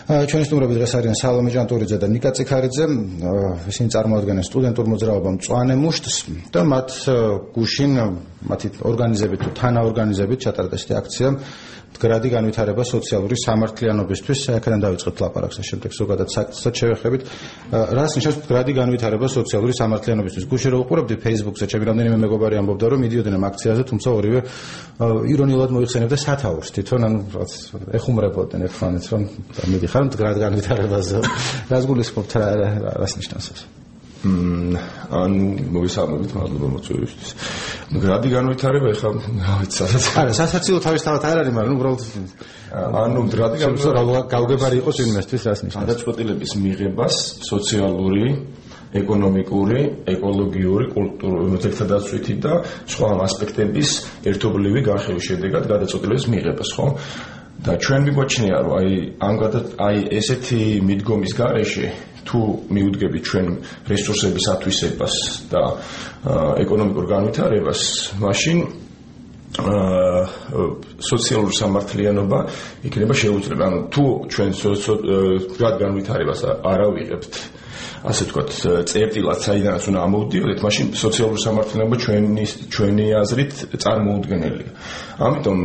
ჩვენი სტუმრები დღეს არიან სალომე ჭანტურიძე და ნიკა წიქარიძე, ისინი წარმოადგენენ სტუდენტურ მოძრაობა მწვანე მუშტს და მათ გუშინ მათი ორგანიზებით თუ თანაორგანიზებით ჩატარდა ესეთი აქცია მდგრადი განვითარება სოციალური სამართლიანობისთვის. აქედან დავიწყებთ ლაპარაკს და შემდეგ ზოგადად საკითხსაც შევეხებით. რას ნიშნავს მდგრადი განვითარება სოციალური სამართლიანობისთვის? გუშინ რო უყურებდი Facebook-ზე, ჩემი რამდენიმე მეგობარი ამბობდა, რომ მიდიოდნენ ამ აქციაზე, თუმცა ორივე ირონიულად მოიხსენებდა სათაურს. თვითონ ანუ ეხუმრებოდნენ ერთმანეთს, რომ მიდიხარ მდგრად განვითარებაზე. რას გულისხმობთ, რას ნიშნავს ეს? მოგესალმებით, მადლობა მოწვევისთვის. მდგრადი განვითარება ეხლა ვიცადეთ. არა, სასაცილო თავისთავად არ არის, მაგრამ უბრალოდ მდგრადი განვითარება გაუგებარი იყოს იმისთვის, რას ნიშნავს? გადაწყვეტილების მიღებას სოციალური, ეკონომიკური, ეკოლოგიური, კულტურული, ერთადაცვითი და სხვა ასპექტების ერთობლივი განხილვის შედეგად გადაწყვეტილების მიღებას, ხო? და ჩვენ მიგვაჩნია, რომ აი ესეთი მიდგომის გარეშე თუ მიუდგებით ჩვენ რესურსების ათვისებას და ეკონომიკურ განვითარებას, მაშინ სოციალური სამართლიანობა იქნება შეუძლებელი. ანუ თუ ჩვენ მდგრად განვითარებას არ ავიღებთ, ასე ვთქვათ, წერტილად საიდანაც უნდა ამოვდიოდეთ, მაშინ სოციალური სამართლიანობა ჩვენი აზრით წარმოუდგენელია. ამიტომ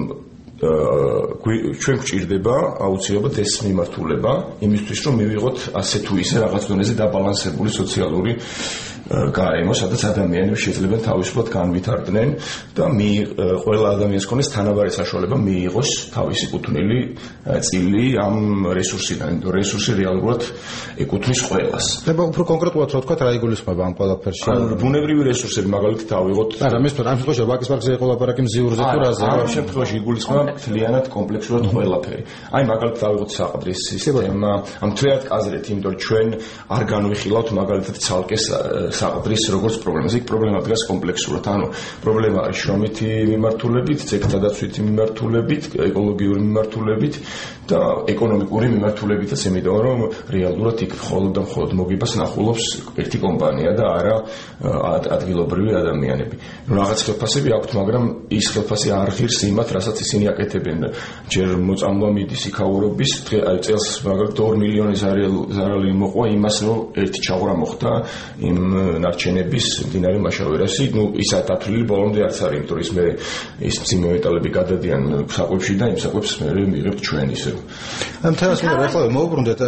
ჩვენ გვჭირდება აუცილებლად ეს მიმართულება იმისთვის, რომ მივიღოთ ასე თუ ისე რაღაც დონეზე დაბალანსებული სოციალური გარემო, სადაც ადამიანები შეიძლება თავისუფლად განვითარდნენ და ყველა ადამიანს ქონდეს თანაბარი საშუალება მიიღოს თავისი კუთვნილი წილი ამ რესურსიდან. რესურსი რეალურად ეკუთვნის ყველას. ნება უფრო კონკრეტულად რა ვთქვათ, რა იგულისხმება ამ ყველაფერში? ბუნებრივი რესურსები მაგალითად ავიღოთ. არა, მე ვთქვი, ამ შემთხვევაში ვაკის პარკზე იყო ლაპარაკი მზიურზე თუ რაზე? ამ შემთხვევაში იგულისხმება მთლიანად კომპლექსურად ყველაფერი. აი მაგალითად ავიღოთ საყდრის სისტემა, ამ თვეად კაზრეთ, იმიტომ რომ ჩვენ არ განვიხილავთ მაგალითად ცალკე საყდრის როგორც პრობლემას. იქ პრობლემა დგას კომპლექსურად. ანუ პრობლემა არის შრომითი მიმართულებით, ძეგლთადაცვითი მიმართულებით, ეკოლოგიური მიმართულებით და ეკონომიკური მიმართულებითაც, იმიტომ რომ რეალურად იქ მხოლოდ და მხოლოდ მოგებას ნახულობს ერთი კომპანია და არა ადგილობრივი ადამიანები. რაღაც ხელფასები აქვთ, მაგრამ ის ხელფასი არ ღირს იმათ, რასაც ისინი აკეთებენ. ჯერ მოწამვლა მიდის იქაურობის, აი წელს მაგალითად 2 მილიონი ზარალი მოყვა იმას, რომ ერთი ჩაღვრა მოხდა იმ ნარჩენების მდინარე მაშავერასი, ის ათათვლილი ბოლომდე არც არის, იმიტომ რომ ის მძიმე მეტალები გადადიან საკვებში და იმ საკვებს მე მიღებთ ჩვენ ისევ. ამ თემას მე ახლა მოვუბრუნდეთ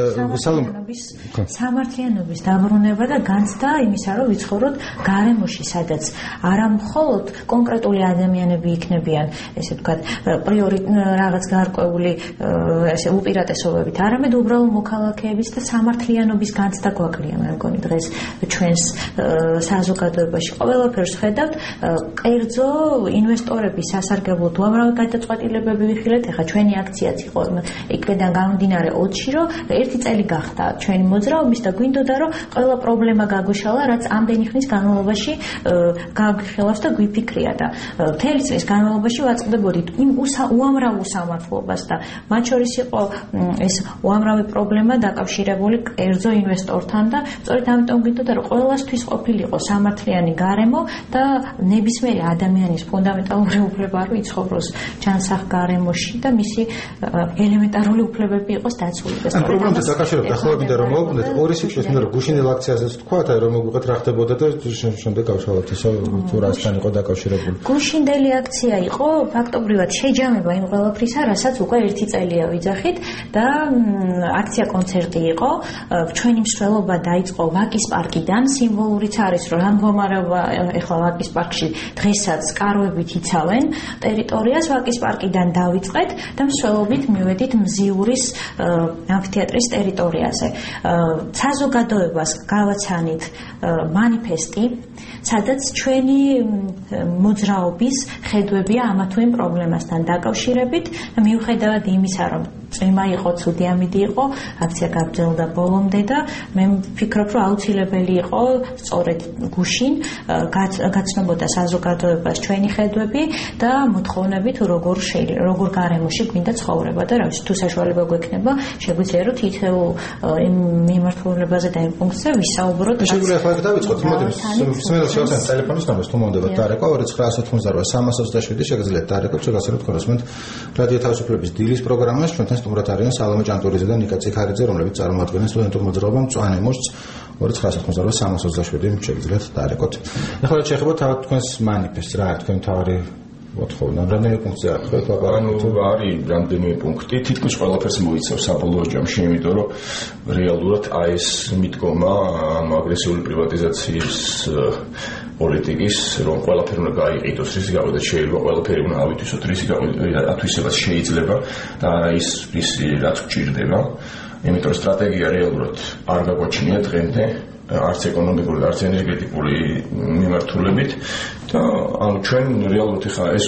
სამართლიანობის დაბრუნება და განცდა იმისა, რომ ვიცხოვროთ გარემოში, სადაც არა მხოლოდ კონკრეტული ადამიანები იქნებიან, ესე ვთქვათ, პრიორი რაღაც გარკვეული ესე უპირატესობებით, არამედ უბრალოდ მოქალაქეების და სამართლიანობის განცდა გვაქვს, მე მგონი დღეს ჩვენს საზოგადოებაში ყველაფერს ხედავთ, კერძო ინვესტორების სასარგებლოდ უამრავი გადაწყვეტილებები ვიხილეთ. ეხლა ჩვენი აქციაც იყო იქიდან გამომდინარე 20-ში, რომ ერთი წელი გახდა ჩვენი მოძრაობის და გვინდოდა, რომ ყველა პრობლემა გაგვეშალა, რაც ამდენი ხნის განმავლობაში გავგიხილავს და გვიფიქრია და მთელი წლის განმავლობაში ვაწყდებოდით იმ უამრავ უსამართლობას და მათ შორის იყო ეს უამრავი პრობლემა დაკავშირებული კერძო ინვესტორთან და სწორედ ამიტომ გვინდოდა, რომ ყველასთვის ყოფილიყო სამართლიანი გარემო და ნებისმიერი ადამიანის ფუნდამენტალური უფლება რომ იცხოვროს ჯანსაღ გარემოში და მისი ელემენტარული უფლებები იყოს დაცული. ამ პრობლემთან დაკავშირებით ახლა მინდა რომ მოვუბრუნდეთ ორი სიტყვით, მინდა რომ გუშინელ აქციაზეც თქვათ, რომ მოგვიყეთ რა ხდებოდა და შემდეგ გავშალოთ ისე თუ რასთან იყო დაკავშირებული. გუშინდელი აქცია იყო ფაქტობრივად შეჯამება იმ ყველაფრისა, რასაც უკვე ერთი წელია ვიძახით და აქცია კონცერტი იყო. ჩვენი მსვლელობა დაიწყო ვაკის პარკიდან, სიმბოლურიც არის, რომ ამ მდგომარეობა ეხლა ვაკის პარკში დღესაც კარვებით იცავენ ტერიტორიას, ვაკის პარკიდან დავიწყეთ და მსვლელობით მივედით მზიურის ამფითეატრის ტერიტორიაზე. საზოგადოებას გავაცანით მანიფესტი, სადაც ჩვენი მოძრაობის ხედვებია ამა თუ იმ პრობლემასთან დაკავშირებით და მიუხედავად იმისა, რომ წვიმა იყო, ცუდი ამინდი იყო, აქცია გაგრძელდა ბოლომდე და მე ვფიქრობ, რომ აუცილებელი იყო სწორედ გუშინ გაცნობოდა საზოგადოებას ჩვენი ხედვები და მოთხოვნები თუ როგორ გარემოში გვინდა ცხოვრება და რა ვიცი, თუ საშუალება გვექნება, შეგვიძლია რომ თითოეულ იმ მიმართულებაზე და იმ პუნქტზე ვისაუბროთ. შეგვიძლია ახლა დავიწყოთ, მოდი მსმენელს შევაცანოთ ტელეფონის ნომერს, თუ მომდება დარეკვა 2988 327 შეგიძლიათ დარეკოთ, შეგასრულებთ კორესპონდენტ რადიო თავისუფლების დილის პროგრამას, ჩვენთან სტუმრად არიან სალომე ჭანტურიძე და ნიკა ციხარიძე, რომლებიც წარმოადგენენ სტუდენტურ მოძრაობა მწვანე მოშწ 2997 შეგიძლიათ დაარეკოთ. ახლა რა შეეხება თავად თქვენს მანიფესტს, რა არის თქვენ თავი მოთხოვნა, რამდენი პუნქტი აქვს არის რამდენი პუნქტი, თითქმის ყველაფერს მოიცავს საბოლოო ჯამში, იმიტომ რომ რეალურად ეს მიდგომა აგრესიული პრივატიზაციის პოლიტიკის, რომ ყველაფერი უნდა გაიყიდოს, რის გამოდაც შეიძლება ყველაფერი უნდა ავითვისოთ, რის გამოდაც ათვისებას შეიძლება და არა ის რაც გჭირდება. იმიტომ სტრატეგია რეალურად არ გაგვაჩნია დღემდე არც ეკონომიკური, არც ენერგეტიკული მიმართულებით და ანუ ჩვენ რეალურად ხა ეს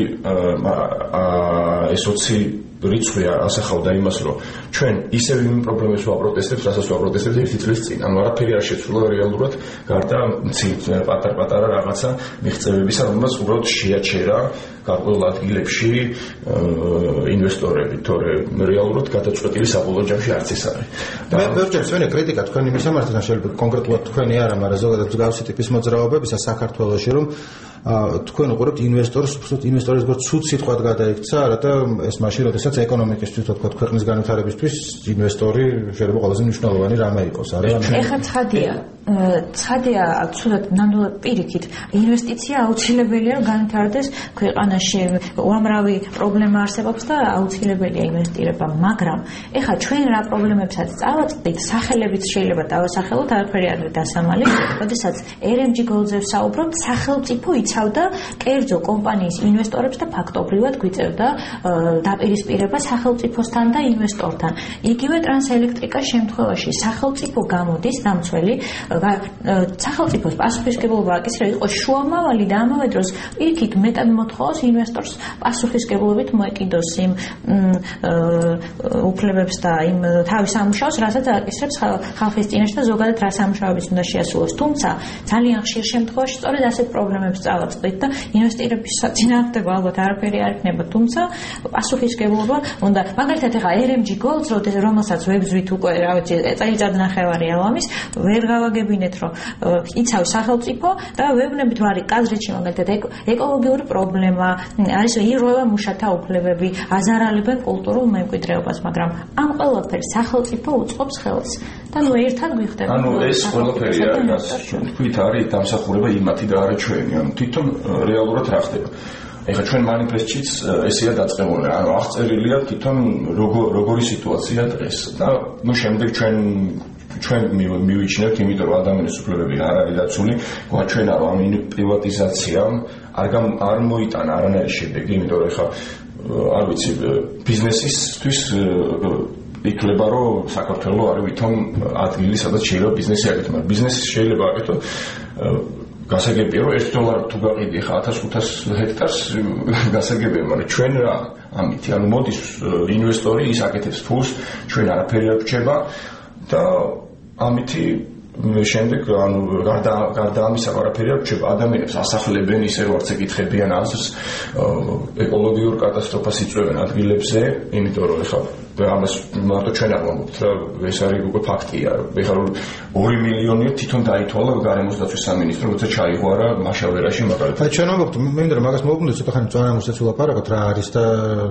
20 რიცხვი ასახავდა იმას, რომ ჩვენ ისევ იმ პრობლემებს ვაპროტესტებთ, რასაც ვაპროტესტებთ 1 წლის წინ. ანუ არაფერი არ შეცვლა რეალურად, გარდა პატარ-პატარა რაღაცა მიღწევებისა, რომელსაც უბრალოდ შეაჩერა გარკვეულ ადგილებში ინვესტორები, თორემ რეალურად გადაწყვეტილი საბოლოო ჯამში არც ეს არის. მე ვერჯერ ჩვენი კრიტიკა თქვენი მისამართთან შეიძლება კონკრეტულად თქვენი არა, მაგრამ ზოგადად მსგავსი ტიპის მოძრაობებისა საქართველოში, რომ თქვენ უყურებთ ინვესტორს, ინვესტორის როგორც ცუდ სიტყვად გადაიქცა, რათა ეს მაშინ როდესაც ეკონომიკისთვის თქვა ქვეყნის განვითარებისთვის ინვესტორი შეიძლება ყველაზე მნიშვნელოვანი რამე იყოს, არა? ეხლა ცხადია ცუდად ნამდვილად პირიქით ინვესტიცია აუცილებელია რომ განვითარდეს ქვეყანაში, უამრავი პრობლემა არსებობს და აუცილებელია ინვესტირება, მაგრამ ეხლა ჩვენ რა პრობლემებსაც წავაწყდით, სახელებით შეიძლება დავასახელოთ, არაფერი არ დასამალი, როდესაც RMG Gold-ზე ვსაუბრობთ, სახელმწიფო იცავდა კერძო კომპანიის ინვესტორებს და ფაქტობრივად გვიწევდა დაპირისპირება სახელმწიფოსთან და ინვესტორთან. იგივე ტრანსელექტრიკას შემთხვევაში სახელმწიფო გამოდის დამცველი, სახელმწიფოს პასუხისმგებლობა აკისრება იყო შუამავალი და ამავე დროს პირიქით მეტად მოთხოვს ინვესტორს პასუხისმგებლობით მოეკიდოს იმ უფლებებს და იმ თავის სამუშაოს, რასაც აკისრებს ხალხის წინაშე და ზოგადად რა სამუშაოების უნდა შეასრულოს. თუმცა ძალიან ხშირ შემთხვევაში სწორედ ასეთ პრობლემებს წავაწყდით და ინვესტირების საწინააღმდეგო ალბათ არაფერი არ იქნება, თუმცა პასუხისმგებლობა უნდა. მაგალითად ეხა RMG Gold-ს, რომელსაც ვებზვით უკვე რა ვიცი წელიწადნახევარი ალამის, ვერ გავაგებინეთ, რომ იცავს სახელმწიფო და ვეუბნებით ვარი კადრებში მაგალითად ეკოლოგიური პრობლემა, არის ირღვევა მუშათა უფლებები, აზარალებენ კულტურულ მემკვიდრეობას, მაგრამ ამ ყველაფერს სახელმწიფო უწყობს ხელს. და ნუ ერთად გვიხდება. ანუ ეს ყველაფერი არის, ჩვენ თქვით არის დამსახურება იმათი და არა ჩვენი. ანუ თვითონ რეალურად რა ხდება? ეხლა ჩვენ მანიფესტშიც ესეა დაწყებული. ანუ აღწერილია თვითონ როგორი სიტუაცია დღეს. და ნუ შემდეგ ჩვენ მივიჩნევთ, იმიტომ რომ ადამიანის უფლებები არ არის დაცული, გვაჩვენა რომ ამ პრივატიზაციამ არ მოიტანა არანაირი შედეგი, იმიტომ რომ ეხლა არ ვიცი ბიზნესისთვის იქნება რომ საქართველო არის ვითომ ადგილი, სადაც შეიძლება ბიზნესი აკეთო, მაგრამ ბიზნესი შეიძლება აკეთო გასაგებია რომ $1 თუ გაყიდი ხა 1500 ჰექტარს გასაგებია, მაგრამ ჩვენ რა ამითი, ანუ მოდის ინვესტორი ის აკეთებს ფულს, ჩვენ არაფერი არ გრჩება და ამითი შემდეგ ანუ გარდა ამისა არაფერი არ გრჩება, ადამიანებს ასახლებენ ისე რომ არც ეკითხებიან აზრს, ეკოლოგიურ კატასტროფას იწვევენ ადგილებზე, იმიტომ რომ ეხლა ამას მარტო ჩვენ არ ვამბობთ რა, ეს არის უკვე ფაქტია. ეხლა 2 მილიონი თვითონ დაითვალა გარემოს დაცვის სამინისტრო, როცა ჩაიღვარა მაშავერაში მაგალითად. აი ჩვენ ვამბობთ, მე მინდა რომ მაგას მოვუბრუნდეთ, ცოტა ხანი წვანამუშტაც ვილაპარაკოთ რა არის და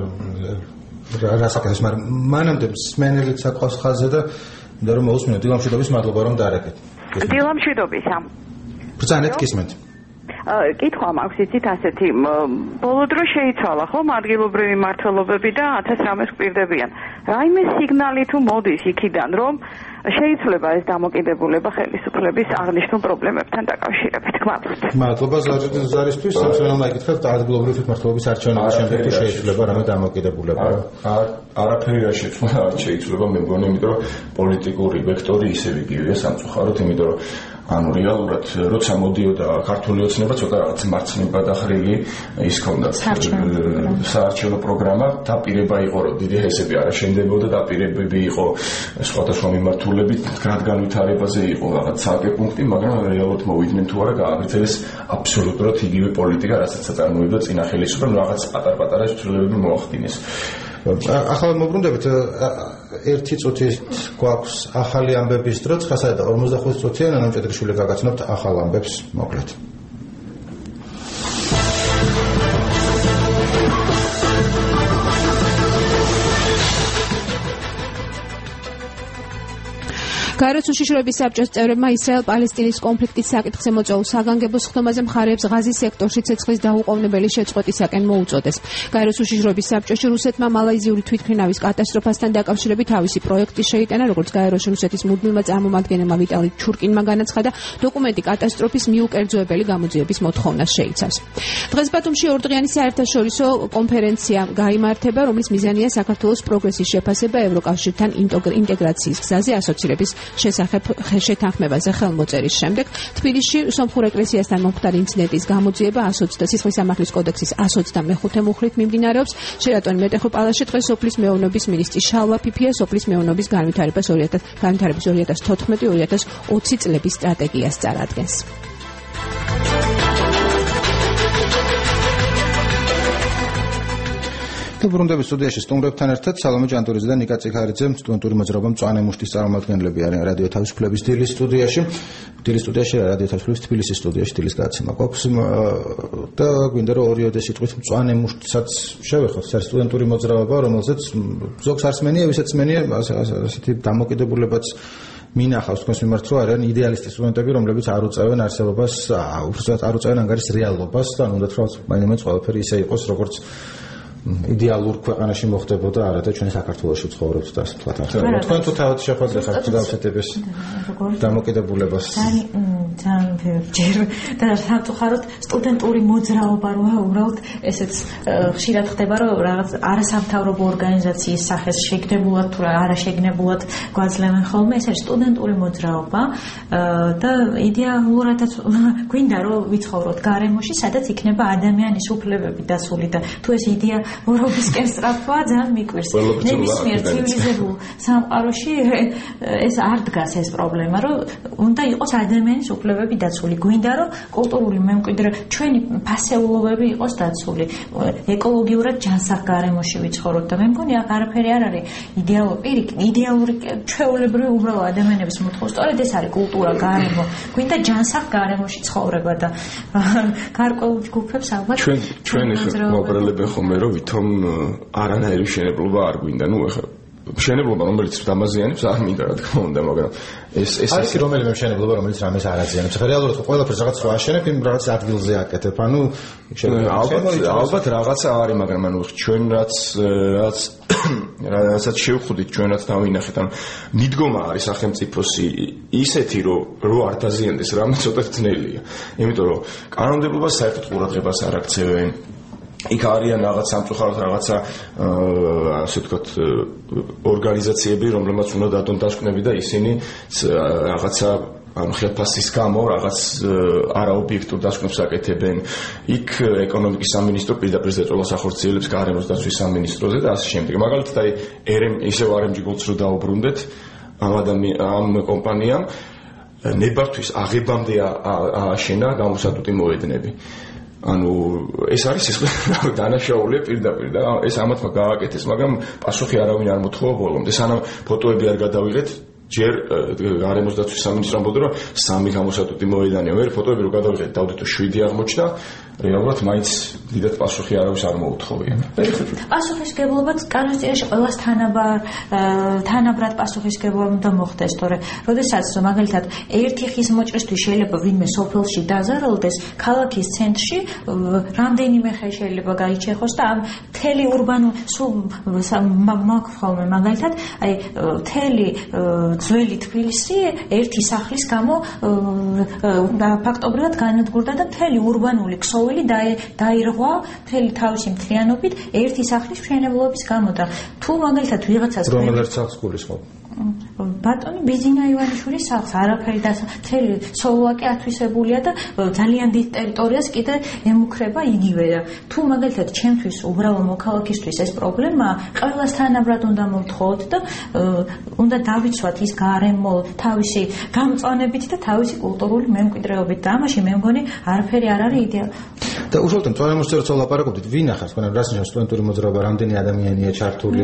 რა საკეთებს, მაგრამ მანამდე მსმენელიც აკავს ხაზზე და მინდა რომ მოусმინოთ. დილამშვიდობის, მადლობა რომ დაარეკეთ. დილამშვიდობისა. ბრძანეთ გისმენთ. კითხვა მაქვს იცით ასეთი, ბოლო დროს შეიცვალა ხომ ადგილობრივი მმართველობები და 1000 რამეს გვპირდებიან. რაიმე სიგნალი თუ მოდის იქიდან, რომ შეიძლება ეს დამოკიდებულება ხელისუფლების აღნიშნულ პრობლემებთან დაკავშირებით. გმადლობთ. მადლობა ზარისთვის, სამწუხაროდ მეკითხეთ ადგილობრივი თვითმმართველობის არჩევნების შემდეგ თუ შეიძლება რამე დამოკიდებულება. არაფერი არ შეიცვლება, მე მგონი, იმიტომ რომ პოლიტიკური ვექტორი ისევ იგივეა სამწუხაროდ, იმიტომ რომ ანუ რეალურად როცა მოდიოდა ქართული ოცნება ცოტა რაღაც მარცხნივ გადახრილი ის ჰქონდა საარჩევნო პროგრამა, დაპირება იყო რომ დიდი ჰესები არ აშენდებოდა, დაპირებები იყო სხვადასხვა მიმართულებით, განვითარებაზე იყო რაღაც ცალკე პუნქტი, მაგრამ რეალურად მოვიდნენ თუ არა გააგრძელეს აბსოლუტურად იგივე პოლიტიკა, რასაც აწარმოებდა წინა ხელისუფლება, რაღაც პატარ-პატარა ცვლილებები მოახდინეს. ახლა მოვბრუნდებით, 1 წუთი გვაქვს ახალი ამბების დრო, 9:45 წუთია ნანო ჭედრიშვილი გაგაცნობთ ახალ ამბებს, მოკლედ. გაეროს უშიშროების საბჭოს წევრებმა ისრაელ-პალესტინის კონფლიქტის საკითხზე მოწვეულ საგანგებო სხდომაზე მხარეებს ღაზის სექტორში ცეცხლის დაუყოვნებელი შეწყვეტისაკენ მოუწოდეს. გაეროს უშიშროების საბჭოში რუსეთმა მალაიზიური თვითმფრინავის კატასტროფასთან დაკავშირებით თავისი პროექტი შეიტანა, როგორც გაეროს რუსეთის მუდმივმა წარმომადგენელმა ვიტალი ჩურკინმა განაცხადა, დოკუმენტი კატასტროფის მიუკერძოებელი გამოძიების მოთხოვნას შეიცავს. დღეს ბათუმში ორდღიანი საერთაშორისო კონფერენცია გაიმართება, რომლის მიზანია საქართველოს პროგრესის შეფასება ევროკავშირთან ინტეგრაციის გზაზე ასოცირების შესახებ შეთანხმებაზე ხელმოწერის შემდეგ თბილისში სომხურ ეკლესიასთან მომხდარი ინციდენტის გამოძიება 120 სამართლის კოდექსის 125 მუხლით მიმდინარეობს. შერატონ მეტეხროპალატაში დღეს სოფლის მეურნეობის მინისტრი შალვა ფიფია სოფლის მეურნეობის განვითარების 2014-2020 წლების სტრატეგიას წარადგენს. ბრუნდების სტუდიაში სტუმრებთან ერთად სალომე ჭანტურიძე და ნიკა ციხარიძე სტუდენტური მოძრაობა მწვანე მუშტის წარმომადგენლები არიან რადიო თავისუფლების დილის სტუდიაში. დილის სტუდიაში რადიო თავისუფლების თბილისის სტუდიაში დილის გადაცემა გვაქვს და გვინდა რომ ორიოდე სიტყვით მწვანე მუშტსაც შევეხოთ. ეს არის სტუდენტური მოძრაობა, რომელზეც ზოგს არც მენია, ვისაც მენია ასეთი დამოკიდებულებაც მინახავს თქვენს მიმართ, რომ არიან იდეალისტი სტუდენტები, რომლებიც არ უწევენ არსებობას, უბრალოდ არ უწევენ ანგარის რეალობას და უნდათ რომ მაინც ყველაფერი ისე იყოს, როგორც იდეალურ ქვეყანაში მოხდებოდა, არა და ჩვენ საქართველოში ცხოვრობთ და ასე ვთქვათ. თქვენ თუ თავად შეხვედრე ხართ დავსეთების დამოკიდებულებას. ძალიან ჯერ და სამწუხაროდ სტუდენტური მოძრაობა როა უბრალოდ ესეც ხშირად ხდება, რომ რაღაც არასამთავრობო ორგანიზაციის სახეს შეგნებულად თუ არაშეგნებულად გვაძლევენ ხოლმე. ეს არის სტუდენტური მოძრაობა და იდეალურადაც გვინდა რომ ვიცხოვროთ გარემოში, სადაც იქნება ადამიანის უფლებები დასული და თუ ეს იდეა ორობისკენ სწრაფვა ძალიან მიკვირს. ნებისმიერ ცივილიზებულ სამყაროში ეს არ დგას ეს პრობლემა, რომ უნდა იყოს ადამიანის უფლებები დაცული. გვინდა რომ კულტურული მემკვიდრე ჩვენი ფასეულობები იყოს დაცული. ეკოლოგიურად ჯანსაღ გარემოში ვიცხოვროთ და მე მგონი არაფერი არ არის იდეალური ჩვეულებრივი უბრალო ადამიანების მოთხოვნა. სწორედ ეს არის კულტურა, გარემო. გვინდა ჯანსაღ გარემოში ცხოვრება და გარკვეულ ჯგუფებს ალბათ ჩვენ მოგრელებენ ხოლმე რომ ვითომ არანაირი მშენებლობა არ გვინდა. ნუ ეხლა მშენებლობა რომელიც დამაზიანებს არ მინდა რა თქმა უნდა, მაგრამ ეს არის რომელიმე მშენებლობა რომელიც რამეს არ აზიანებს. ეხლა რეალურად ყველაფერს რაღაც რო აშენებ, იმ რაღაც ადგილზე აკეთებ. ანუ ალბათ რაღაცა არის, მაგრამ ანუ ჩვენ რასაც შევხვდით, ჩვენ რაც დავინახეთ, ანუ მიდგომა არის სახელმწიფოს ისეთი, რომ არ დაზიანდეს რამე ცოტა ძნელია. იმიტომ რომ კანონმდებლობას საერთოდ ყურადღებას არ აქცევენ. იქ არიან რაღაც სამწუხაროდ რაღაცა ასე ვთქვათ ორგანიზაციები, რომლებმაც უნდა დადონ დასკვნები და ისინი რაღაცა ანუ ხელფასის გამო რაღაც არაობიექტურ დასკვნებს აკეთებენ. იქ ეკონომიკის სამინისტრო პირდაპირ ზეწოლას ახორციელებს გარემოს დაცვის სამინისტროზე და ასე შემდეგ. მაგალითად აი ისევ RMG Golds რო დაუბრუნდეთ ამ კომპანიამ ნებართვის აღებამდე ააშენა გამოსატუტი მოედნები. ანუ ეს არის ის დანაშაულია პირდაპირ და ეს ამათმა გააკეთეს, მაგრამ პასუხი არავინ არ მოთხოვა ბოლომდე. სანამ ფოტოები არ გადავიღეთ, ჯერ გარემოს დაცვის სამინისტრომ ამბობდა, რომ 3 გამოსატუტი მოედანია. ვერ ფოტოები რო გადავიღეთ, დავდით რომ 7 აღმოჩნდა. რეალურად მაინც დიდად პასუხი არავის არ მოუთხოვია. პასუხისგებლობაც კანონში ყველას თანაბრად პასუხისგებლობა უნდა მოხდეს, თორე როდესაც მაგალითად ერთი ხის მოჭრისთვის შეიძლება ვინმე სოფელში დაზარალდეს, ქალაქის ცენტრში რამდენიმე ხე შეიძლება გაიჩეხოს და ამ მთელი ურბანულ მაგხოლმე მაგალითად აი მთელი ძველი თბილისი ერთი სახლის გამო ფაქტობრივად განადგურდა და მთელი ურბანული დაირღვა მთელი თავისი მთლიანობით ერთი სახლის მშენებლობის გამო და თუ მაგალითად ვიღაცას რომელიც სახს გულისხმობ ბატონი ბიზინა ივანიშვილის სახს არაფერი და მთელი სლოვაკია ათვისებულია და ძალიან დიდ ტერიტორიას კიდე ემუქრება იგივე და თუ მაგალითად ჩემთვის უბრალო მოქალაქისთვის ეს პრობლემა ყველას თანაბრად უნდა მოვთხოვოთ და უნდა დავიცვათ ის გარემო თავისი გამწვანებით და თავისი კულტურული მემკვიდრეობით და ამაში მე მგონი არაფერი არ არის იდეა. და უშუალოდ მწვანე როცა ვლაპარაკობთ, ვინ ახავს, თქვენ რას ნიშნავს სტუდენტური მოძრაობა, რამდენი ადამიანია ჩართული,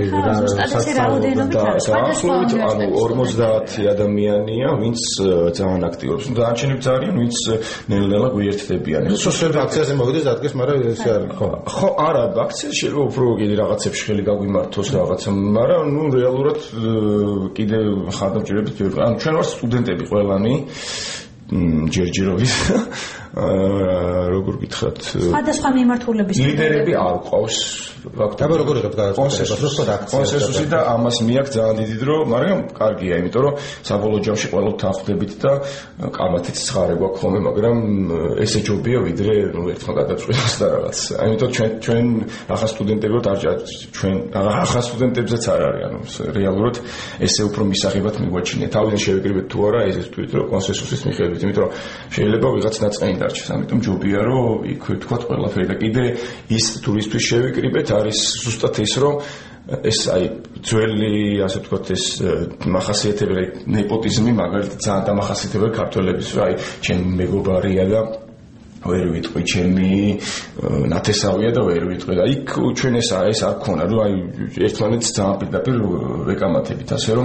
ანუ 50 ადამიანია, ვინც ძალიან აქტიურობს. დანარჩენები ძალიან, ვინც ნელ-ნელა გვიერთდებიან. სოციალურ აქციაზე მოვიდეს დადგეს, მაგრამ ესე არ ხო. ხო, არა, აქციაში შეიძლება უფრო კიდე რაღაცებში ხელი გაგვიმართოს რაღაცა, მაგრამ ნუ რეალურად კიდე ხარდამჭირებით ბევრი. ანუ ჩვენ ვართ სტუდენტები ყველანი ჯერჯერობით. როგორ გითხრათ? სხვადასხვა მიმართულების ლიდერები არ ყავს. აბა როგორ იქნება კონსენსუსი და ამას მიაქვს ძალიან დიდი დრო, მაგრამ კარგია, იმიტომ რომ საბოლოო ჯამში ყველოთ თანხდებით და კამათიც ცხარე გვაქვს ხოლმე, მაგრამ ესე ჯობია ვიდრე ერთმა გადაწყვეტოს და რაღაც. ამიტომ ჩვენ ახალ სტუდენტები ვართ, ჩვენ ახალ სტუდენტებზეც არ არის, ანუ რეალურად ესე უფრო მისაღებად მიგვაჩნია. თავიდან შევიკრიბეთ თუ არა, ეს თქვით რომ კონსენსუსის მიხედვით, იმიტომ რომ შეიძლება ვიღაც ნაწყენი დარჩეს, ამიტომ ჯობია რომ იქ ვთქვათ ყველაფერი და კიდე ის თურისთვის შევიკრიბეთ არის ზუსტად ის რომ ეს აი ძველი ასე ვთქვათ ეს მახასიათებელი ნეპოტიზმი მაგალითად ძალიან დამახასიათებელი ქართველების რა აი ჩემი მეგობარია და ვერ ვიტყვი ჩემი ნათესავია და ვერ ვიტყვი და იქ ჩვენ ეს არ ქონა რომ აი ერთმანეთს ძალიან პირდაპირ ვეკამათებით ასე რომ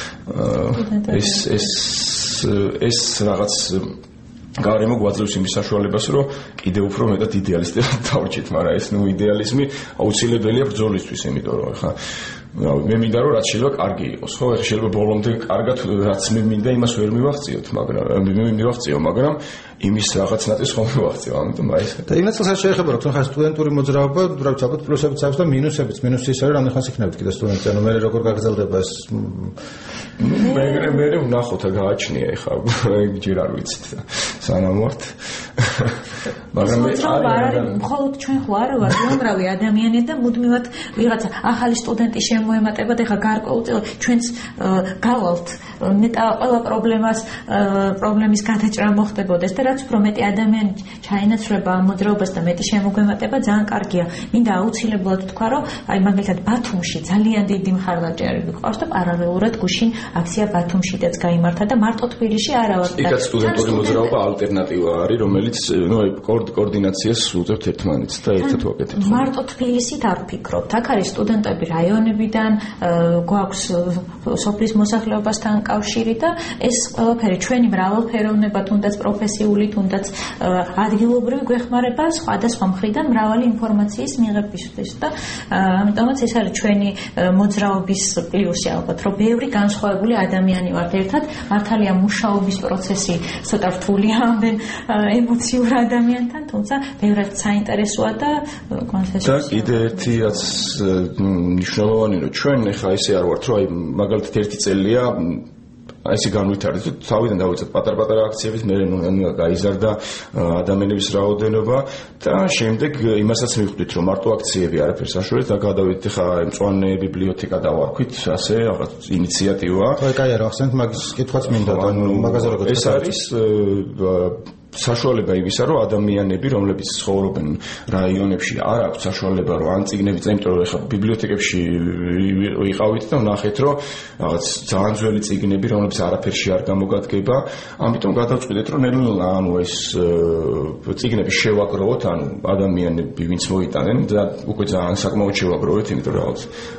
ეს რაღაც გარემო გვაძლევს იმის საშუალებას, რომ კიდე უფრო მეტად იდეალისტებად დავჭით, მაგრამ ეს იდეალიზმი აუცილებელია ბრძოლისთვის, იმიტომ რომ ხა მე მინდა რომ რაც შეიძლება კარგი იყოს, ხო? ეხლა შეიძლება ბოლომდე კარგად რაც მე მინდა იმას ვერ მივაღწიოთ, მაგრამ მე მივაღწიო, მაგრამ იმის რაღაც ნაწილს ხომ მივაღწიო, ამიტომ აი ეს. და იმ ნაწილსაც შეეხება, რომ ხა სტუდენტური მოძრაობა, უბრალოდ ალბათ პლუსებიც აქვს და მინუსებიც. მინუსი ის არის, რამდენ ხანს იქნებით კიდე სტუდენტი, ანუ მე როგორ გაგრძელდება ეს მე ვნახოთ და გააჩნია ეხლა ჯერ არ ვიცით სანამ ვართ მაგრამ მე მხოლოდ ჩვენ ხო არა ვართ უამრავი ადამიანები და მუდმივად ვიღაცა ახალი სტუდენტი შემოემატებათ ეხლა გარკვეულწილად ჩვენც გავალთ მეტა ყველა პრობლემის გადაჭრა მოხდებოდეს და რაც უფრო მეტი ადამიანი ჩაინაცვლება ამ მოძრაობას და მეტი შემოგვემატება ძალიან კარგია. მინდა აუცილებლად თქვა რომ აი მაგალითად ბათუმში ძალიან დიდი მხარდაჭერები გვყავს და პარალელურად გუშინ აქცია ბათუმშიც გაიმართა და მარტო თბილისში არა ვარ. იქაც სტუდენტური მოძრაობა ალტერნატივა არის, რომელიც ნუ აი კოორდინაციას უწევთ ერთმანეთს და ერთად ვაკეთებთ. მარტო თბილისით არ ვფიქრობთ. აქ არის სტუდენტები რაიონებიდან, გვაქვს სოფლის მოსახლეობასთან კავშირი და ეს ყველაფერი ჩვენი მრავალფეროვნება, თუნდაც პროფესიული, თუნდაც ადგილობრივი გვეხმარება სხვადასხვა მხრიდან მრავალი ინფორმაციის მიღებისთვის და ამიტომაც ეს არის ჩვენი მოძრაობის პლუსი ალბათ, რომ ბევრი განსხვავებული ადამიანი ვართ ერთად, მართალია მუშაობის პროცესი ცოტა რთულია ამდენ ემოციურ ადამიანთან, თუმცა ბევრად საინტერესოა და კონსენსუსია. და კიდე ერთი რაც მნიშვნელოვანი რომ ჩვენ ახლა ესე არ ვართ, რომ აი მაგალითად ერთი წელია აი ესე განვითარდით, თავიდან დავიწყეთ პატარ-პატარა აქციებით, მე გაიზარდა ადამიანების რაოდენობა და შემდეგ იმასაც მივხვდით, რომ მარტო აქციები არაფერს საშუალებს და გადავიდეთ ხა მწვანე ბიბლიოთეკა დავარქვით, ასე რაღაც ინიციატივა. ხო, კაი რა ახსენეთ, მაგის კითხვაც მინდა, ანუ მაგაზე როგორ ეს არის საშუალება იმისა, რომ ადამიანები, რომლებიც ცხოვრობენ რაიონებში, არ აქვს საშუალება, რომ ან წიგნები წაიმ, იმიტომ რომ ეხლა ბიბლიოთეკებში ვიყავით და ვნახეთ, რომ რაღაც ძალიან ძველი წიგნები, რომლებიც არაფერში არ გამოგადგება, ამიტომ გადავწყვიტეთ, რომ ნელ-ნელა ანუ ეს წიგნები შევაგროვოთ, ანუ ადამიანები, ვინც მოიტანენ და უკვე ძალიან საკმაოდ შევაგროვეთ, იმიტომ რომ რაღაც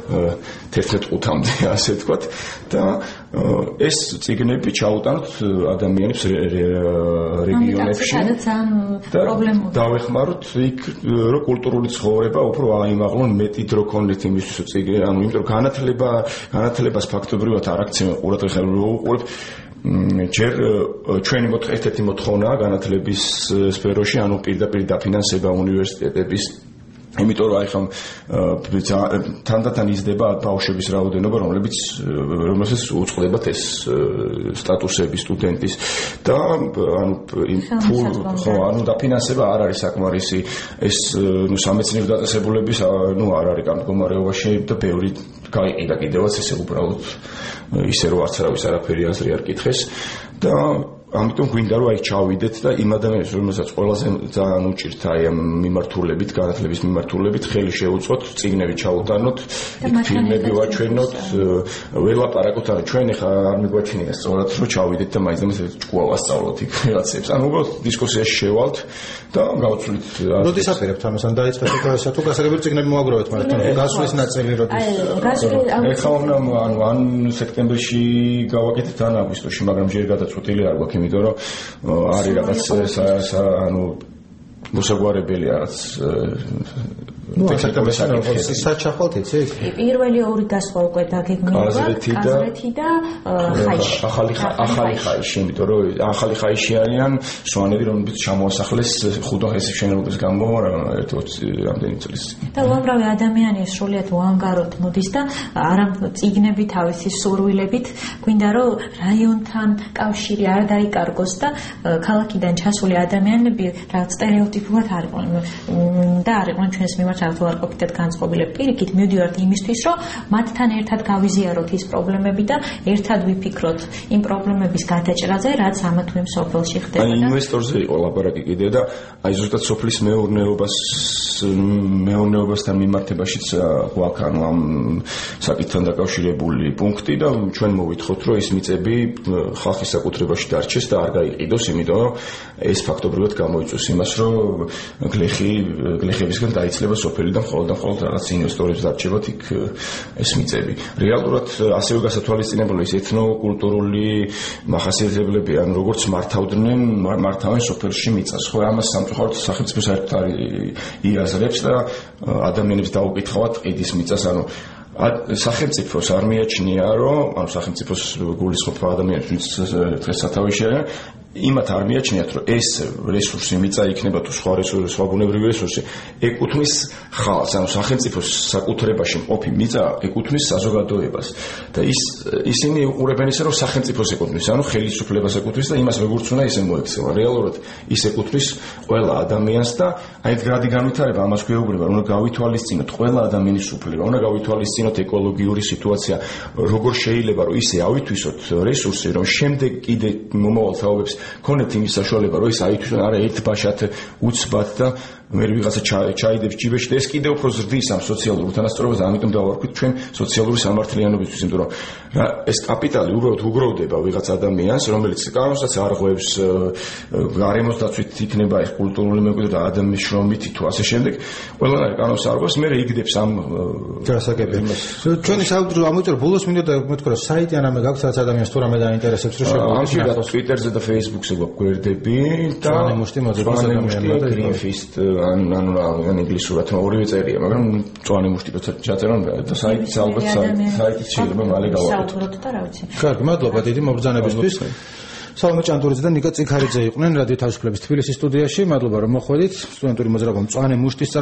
11 ყუთამდე ასე ვთქვათ და ეს წიგნები ჩაუტანოთ ადამიანებს რეგიონებში და დავეხმაროთ იქ რომ კულტურული ცხოვრება უფრო აიმაღლონ მეტი დრო ქონდეთ იმისთვის წიგნი ანუ იმიტომ რომ განათლებას ფაქტობრივად არ აქცევენ ყურადღება უყურებ ჯერ ჩვენი ერთ-ერთი მოთხოვნაა განათლების სფეროში ანუ პირდაპირ დაფინანსება უნივერსიტეტების იმიტომ რომ აი ხომ თანდათან იზრდება ბავშვების რაოდენობა რომელსაც უწყდებათ ეს სტატუსები სტუდენტის და ანუ დაფინანსება არ არის საკმარისი ეს სამეცნიერო დაწესებულების არ არის ამ მდგომარეობაში და ბევრი გაიყიდა კიდევაც ესე უბრალოდ ისე რომ არც არავის არაფერი აზრი არ კითხეს და ამიტომ გვინდა რომ აი ჩავიდეთ და იმ ადამიანებს რომელსაც ყველაზე ძალიან უჭირთ აი ამ მიმართულებით, განათლების მიმართულებით ხელი შეუწყოთ, წიგნები ჩაუტანოთ, ფილმები ვაჩვენოთ, ველაპარაკოთ, ანუ ჩვენ ახლა არ მიგვაჩნია სწორად რომ ჩავიდეთ და მაინც ჭკუა ვასწავლოთ იქ რაღაცებს. ანუ უბრალოდ დისკუსიაში შევალთ და გავცვლით. როდის აპირებთ ამას? ან დაიწყეთ ეს თუ გასაგებია წიგნები მოაგროვეთ, მაგრამ გასვლის ნაწილი როდის? ეხლა უნდა ან სექტემბერში გავაკეთეთ ან აგვისტოში, მაგრამ ჯერ გადაწყვეტილი არ გვაქვს, იმიტომ რომ არის რაღაც ანუ მოსაგვარებელი რაღაც სექტემბერში საჩახოთ იცი? პირველი ორი დასვა უკვე დაგეგმილია კაზრეთი და ხაიში. ახალი ხაიში, იმიტომ რომ ახალი ხაიში არიან სვანები, რომლებიც ჩამოასახლეს ხუდოხესის მშენებლობის გამო რამდენი წლის. და უამრავი ადამიანი სრულიად უანგაროდ მოდის და არა წიგნები თავისი სურვილებით გვინდა რომ რაიონთან კავშირი არ დაიკარგოს და ქალაქიდან ჩასული ადამიანები რაღაც სტერეოტიპულად არ იყვნენ და არ იყვნენ ჩვენს მიმართ ავტოარყოფითად განწყობილები. პირიქით მივდივართ იმისთვის, რომ მათთან ერთად გავიზიაროთ ის პრობლემები და ერთად ვიფიქროთ იმ პრობლემების გადაჭრაზე, რაც ამა თუ იმ სოფელში ხდება. აი ინვესტორზე იყო ლაპარაკი კიდე და აი ზუსტად სოფლის მეურნეობასთან მიმართებაშიც გვაქვს ანუ ამ საკითხთან დაკავშირებული პუნქტი და ჩვენ მოვითხოვთ, რომ ეს მიწები ხალხის საკუთრებაში დარჩეს და არ გაიყიდოს, იმიტომ რომ ეს ფაქტობრივად გამოიწვევს იმას, რომ გლეხებისგან დაიცლება სოფელი და მხოლოდ რაღაც ინვესტორებს დარჩებათ იქ ეს მიწები. რეალურად ასევე გასათვალისწინებელია ის ეთნოკულტურული მახასიათებლები, ან როგორც მართავენ სოფელში მიწას. ხო, ამას სამწუხაროდ სახელმწიფო საერთოდ არ იაზრებს და ადამიანებს დაუკითხავთ ყიდის მიწას, ანუ სახელმწიფოს არ მიაჩნია, რომ ანუ სახელმწიფოს გულისხმობ ადამიანებს დღეს სათავეში არიან, იმათ არ მიაჩნიათ, რომ ეს რესურსი მიწა იქნება თუ სხვა ბუნებრივი რესურსი ეკუთვნის ხალხს, ანუ სახელმწიფოს საკუთრებაში მყოფი მიწა ეკუთვნის საზოგადოებას და ისინი უყურებენ ისე, რომ სახელმწიფოს ეკუთვნის, ანუ ხელისუფლებას ეკუთვნის და იმას როგორც უნდა ისე მოექცევა. რეალურად ის ეკუთვნის ყველა ადამიანს და აი გრადი განვითარება ამას გვეუბნება, რომ უნდა გავითვალისწინოთ ყველა ადამიანის უფლება, უნდა გავითვალისწინოთ ეკოლოგიური სიტუაცია, როგორ შეიძლება რომ ისე ავითვისოთ რესურსი, რომ შემდეგ კიდე მომავალ თაობებს ქონეთ იმის საშუალება, რომ ის აითვისონ არა ერთბაშად უცბად და მე ვიღაცა ჩაიდებს ჯიბეში და ეს კიდევ უფრო ზრდის ამ სოციალურ უთანასწორობას და ამიტომ დავარქვით ჩვენ სოციალური სამართლიანობისთვის, იმიტომ რომ ეს კაპიტალი უბრალოდ უგროვდება ვიღაც ადამიანს, რომელიც კანონსაც არღვევს, გარემოს დაცვით იქნება ეს კულტურული მემკვიდრე და ადამიანის შრომითი თუ ასე შემდეგ, ყველანაირ კანონს არღვევს, მე იგდებს ამ გასაგებია. ჩვენი საუბრო ამოიწურა ბოლოს მინდოდა მეთქვა რომ საიტი ან ამე გაქვს რაც ადამიანს თუ რამე დაინტერესებს რომ შეგვიძლია Twitter-ზე და Facebook-ზე გვერდები და მუშტი მოძებნის ადამიანმა და Greenfist ან ინგლისურად ორივე წერია, მაგრამ მწვანე მუშტი როცა ჩაწერონ და საიტიც ალბათ საიტიც შეიძლება მალე გავაკეთოთ. საუბრობთ და რა ვიცი. კარგი, მადლობა დიდი მობრძანებისთვის. სალომე ჭანტურიძე და ნიკა წიქარიძე იყვნენ რადიო თავისუფლების თბილისის სტუდიაში. მადლობა რომ მოხვედით. სტუდენტური მოძრაობა მწვანე მუშტის